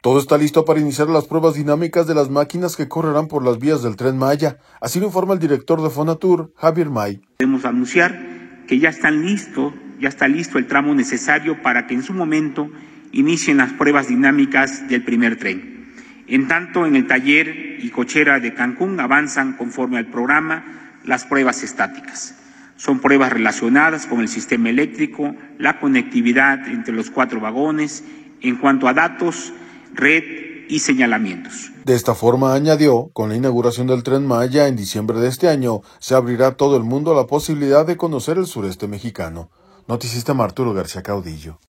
Todo está listo para iniciar las pruebas dinámicas de las máquinas que correrán por las vías del Tren Maya, así lo informa el director de Fonatur, Javier May. Podemos anunciar que ya está listo el tramo necesario para que en su momento inicien las pruebas dinámicas del primer tren. En tanto, en el taller y cochera de Cancún avanzan conforme al programa las pruebas estáticas. Son pruebas relacionadas con el sistema eléctrico, la conectividad entre los 4 vagones, en cuanto a datos, red y señalamientos. De esta forma, añadió, con la inauguración del Tren Maya en diciembre de este año, se abrirá a todo el mundo la posibilidad de conocer el sureste mexicano. Noticista Arturo García Caudillo.